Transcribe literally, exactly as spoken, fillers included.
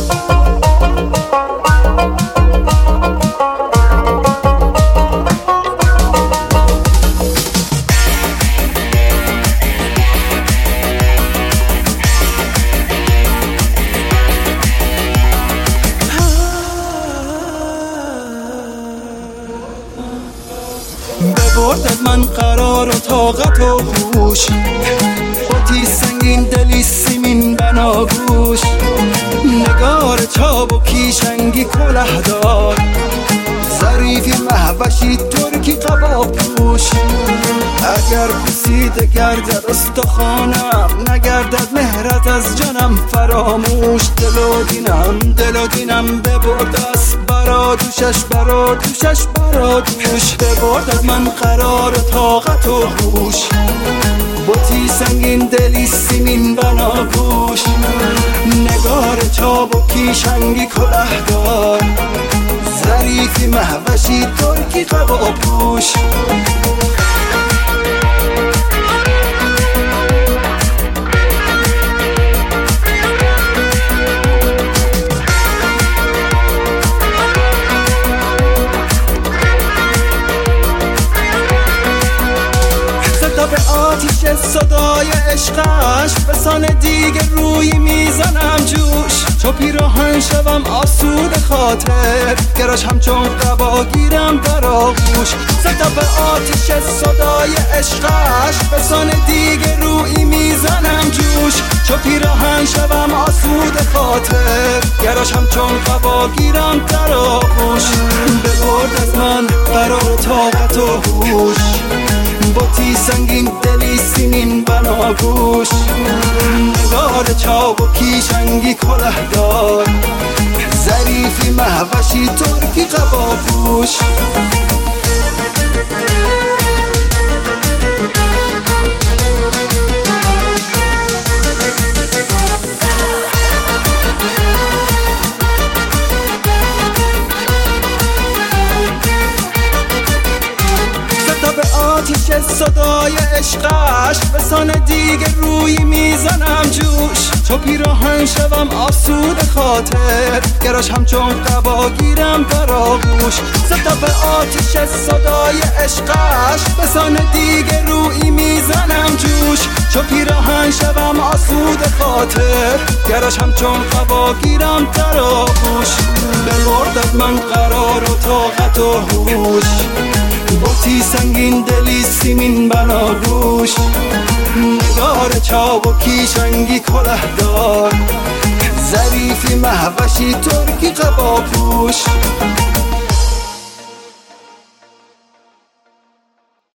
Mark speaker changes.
Speaker 1: ببرد من قرار و طاقت و هوش، بطی سنگین دلی سیمین بناگوش، نگار چابکی شنگی کله دار، ظریفی مهوشی ترکی قباب پوش. اگر پوسیده گردد استخوانم، نگردد مهرت از جانم فراموش. دل و دینم دل و دینم ببرد از برا دوشش برا دوشش برا دوش. ببرد من قرار طاقت و هوش، بطی سنگین دلی سیمین بناگوش، نگار چابکی شنگی کله دار، ظریفی مهوشی ترکی قبا پوش. به آتیش صدای عشقش بسان دیگه روی میزنم جوش. چو پیراهن شوم آسود خاطر، گراش همچون قبا گیرم در آغوش. زده به آتیش صدای عشقش بسان دیگه روی میزنم جوش. چو پیراهن شوم آسود خاطر، گراش همچون قبا گیرم در آغوش. ببرد از من قرار طاقت و هوش، بطی سنگین دلی سیمین بناگوش، نگار چابکی شنگی کله دار، ظریفی مهوشی ترکی قبا پوش. آتیش صدای عشقش بسان دیگه روی میزنم جوش. چو پیراهن شوم آسود خاطر، گراش همچون قبا گیرم در آغوش. زده به آتیش صدای عشقش بسان دیگه روی میزنم جوش. چو پیراهن شوم آسود خاطر، گراش همچون قبا گیرم در آغوش. ببرد من قرار و طاقت و هوش، بطی سنگین دلی سیمین بناگوش، نگار چابکی شنگی کله دار، ظریفی مهوشی ترکی قبا پوش.